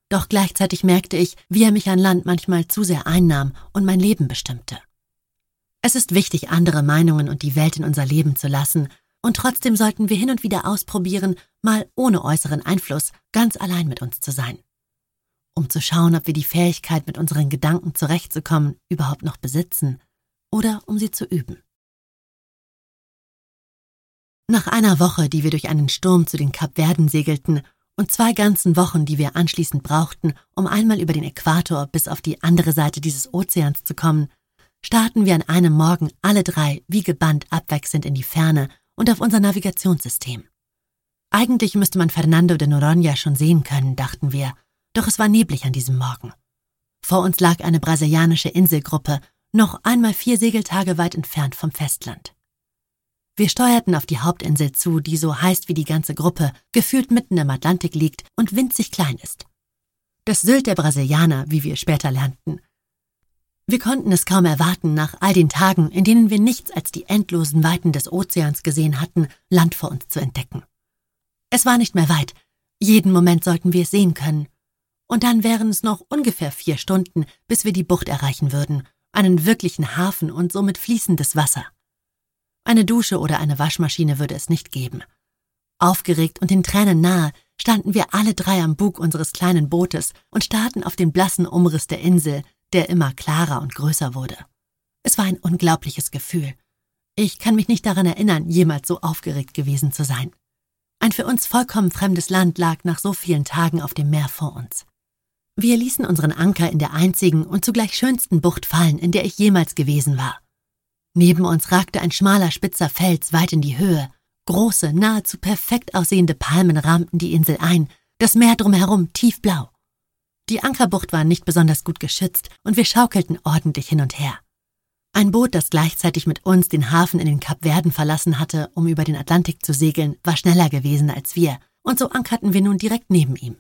Doch gleichzeitig merkte ich, wie er mich an Land manchmal zu sehr einnahm und mein Leben bestimmte. Es ist wichtig, andere Meinungen und die Welt in unser Leben zu lassen, und trotzdem sollten wir hin und wieder ausprobieren, mal ohne äußeren Einfluss ganz allein mit uns zu sein. Um zu schauen, ob wir die Fähigkeit, mit unseren Gedanken zurechtzukommen, überhaupt noch besitzen oder um sie zu üben. Nach einer Woche, die wir durch einen Sturm zu den Kapverden segelten und 2 ganzen Wochen, die wir anschließend brauchten, um einmal über den Äquator bis auf die andere Seite dieses Ozeans zu kommen, starrten wir an einem Morgen alle 3 wie gebannt abwechselnd in die Ferne und auf unser Navigationssystem. Eigentlich müsste man Fernando de Noronha schon sehen können, dachten wir, doch es war neblig an diesem Morgen. Vor uns lag eine brasilianische Inselgruppe, noch einmal 4 Segeltage weit entfernt vom Festland. Wir steuerten auf die Hauptinsel zu, die so heißt wie die ganze Gruppe, gefühlt mitten im Atlantik liegt und winzig klein ist. Das Sylt der Brasilianer, wie wir später lernten. Wir konnten es kaum erwarten, nach all den Tagen, in denen wir nichts als die endlosen Weiten des Ozeans gesehen hatten, Land vor uns zu entdecken. Es war nicht mehr weit, jeden Moment sollten wir es sehen können. Und dann wären es noch ungefähr 4 Stunden, bis wir die Bucht erreichen würden, einen wirklichen Hafen und somit fließendes Wasser. Eine Dusche oder eine Waschmaschine würde es nicht geben. Aufgeregt und den Tränen nahe standen wir alle 3 am Bug unseres kleinen Bootes und starrten auf den blassen Umriss der Insel, der immer klarer und größer wurde. Es war ein unglaubliches Gefühl. Ich kann mich nicht daran erinnern, jemals so aufgeregt gewesen zu sein. Ein für uns vollkommen fremdes Land lag nach so vielen Tagen auf dem Meer vor uns. Wir ließen unseren Anker in der einzigen und zugleich schönsten Bucht fallen, in der ich jemals gewesen war. Neben uns ragte ein schmaler, spitzer Fels weit in die Höhe. Große, nahezu perfekt aussehende Palmen rahmten die Insel ein, das Meer drumherum tiefblau. Die Ankerbucht war nicht besonders gut geschützt und wir schaukelten ordentlich hin und her. Ein Boot, das gleichzeitig mit uns den Hafen in den Kapverden verlassen hatte, um über den Atlantik zu segeln, war schneller gewesen als wir, und so ankerten wir nun direkt neben ihm.